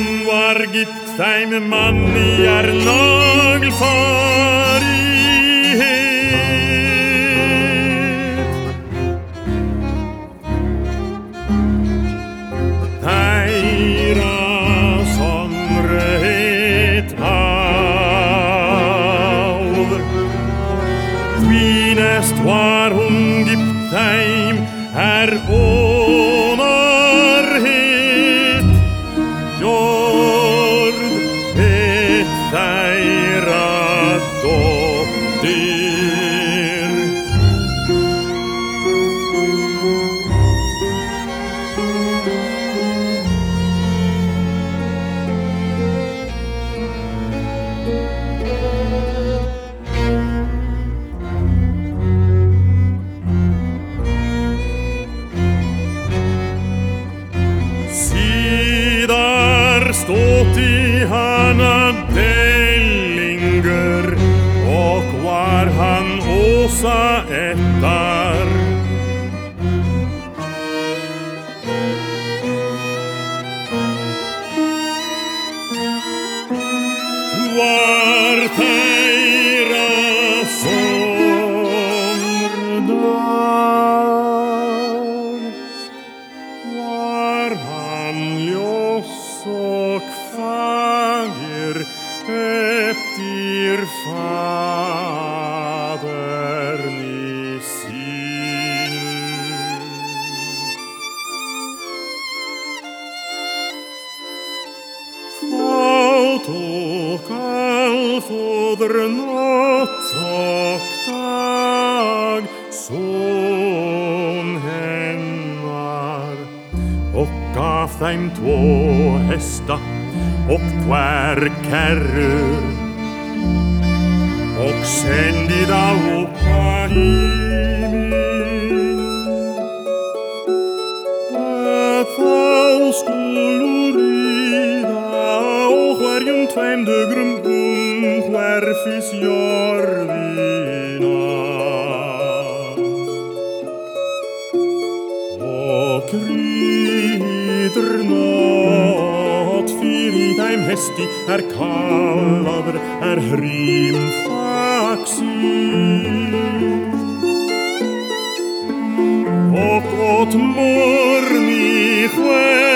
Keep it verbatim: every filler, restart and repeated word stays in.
Var gitt þeim manni er naglfarið. Þeirra sonreit áð, því næst var hún gitt þeim er ónar hitt, jörð hitt þeirra dóttir. Stóti hana delingur og var hann ósa ettar. Var þeirra sonrðar, var hann ljós og fagir eftir faderni sínum. Þá tók alfóður nótt og dag son hennar og gaf þeim tvo hesta og tvær kerrur og sendi þá upp að himin að þá skulu ríða á hverjum tveim dögrum umhverfis jörðina og ríður nótt fyrir þeim hesti er kallaður er Hrímfaxi. Og åt morgni